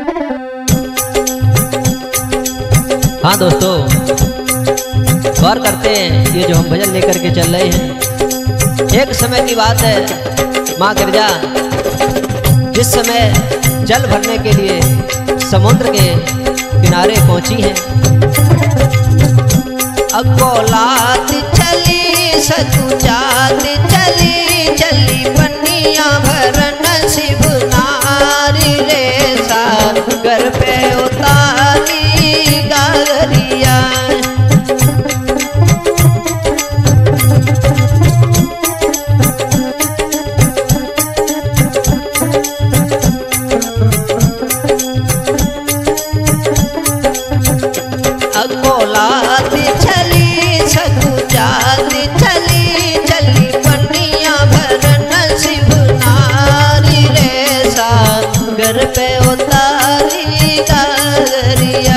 हाँ दोस्तों, गौर करते हैं ये जो हम भजन लेकर के चल रहे हैं। एक समय की बात है, माँ गिरजा जिस समय जल भरने के लिए समुद्र के किनारे पहुंची हैं। अकोलात चली सतुजात चली चली पनिया भरन शिव नारी रे सागर पे उतारी गागरिया। अकोलात चली सतुजात चली चली पनिया भरन शिव नारी रे सागर पे उतारी गागरिया।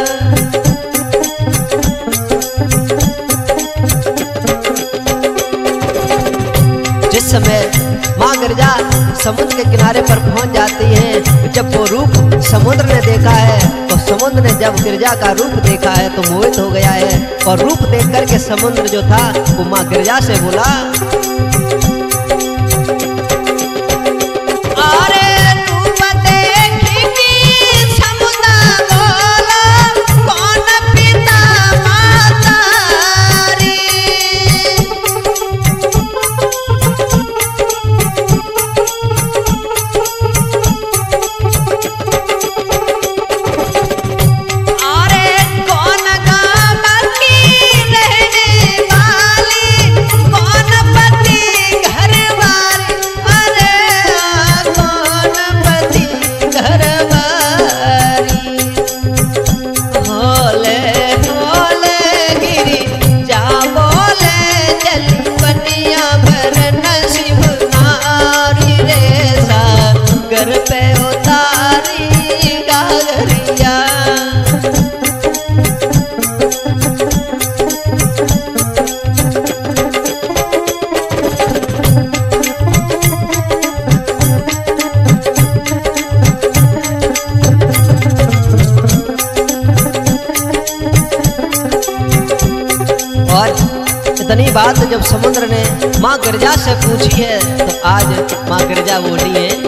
जिस समय माँ गिरजा समुद्र के किनारे पर पहुंच जाती हैं, जब वो रूप समुद्र ने देखा है तो समुद्र ने जब गिरजा का रूप देखा है तो मोहित हो गया है। और रूप देख करके समुद्र जो था वो माँ गिरजा से बोला, पे उतारी गागरिया। और इतनी बात जब समुद्र ने माँ गिरजा से पूछी है तो आज माँ गिरजा बोली है,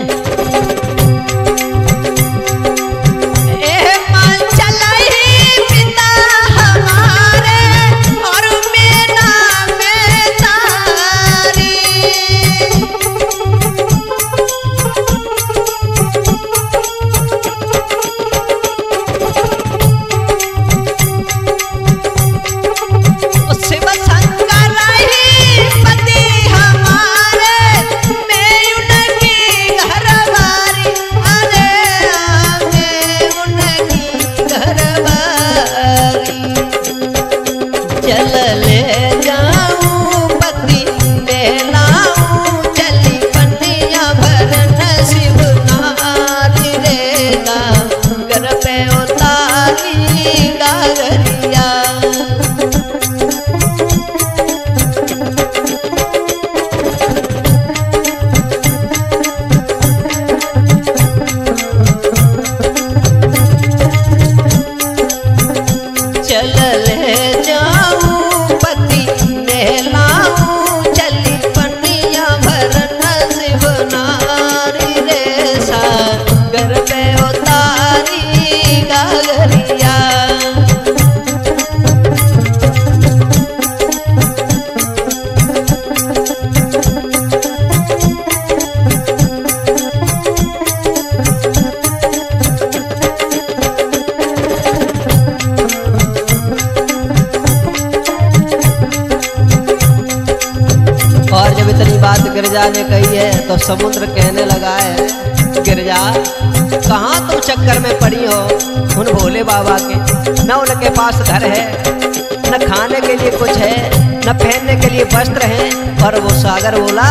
बात गिरजा ने कही है तो समुद्र कहने लगा है, गिरजा कहाँ तुम चक्कर में पड़ी हो उन भोले बाबा के। न उनके पास घर है, न खाने के लिए कुछ है, न पहनने के लिए वस्त्र है। और वो सागर बोला,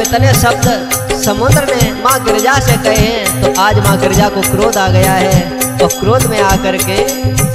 इतने शब्द समुद्र ने माँ गिरजा से कहे हैं तो आज माँ गिरजा को क्रोध आ गया है और क्रोध में आकर के